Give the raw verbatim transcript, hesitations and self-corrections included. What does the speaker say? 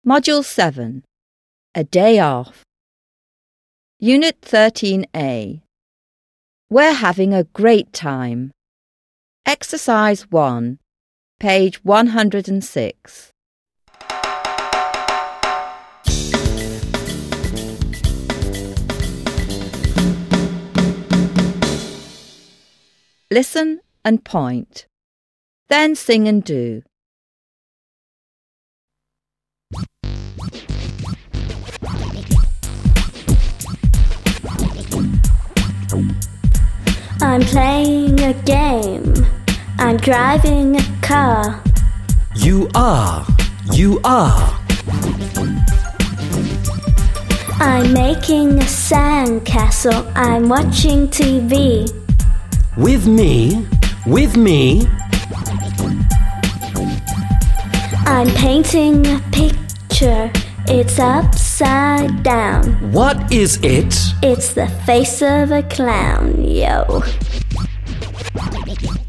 Module seven. A Day Off. Unit thirteen A. We're having a great time. Exercise one, page one hundred six. Listen and point. Then sing and do. I'm playing a game. I'm driving a car. You are. You are. I'm making a sandcastle. I'm watching T V. With me. With me. I'm painting a picture. It's upside down. What is it? It's the face of a clown, yo.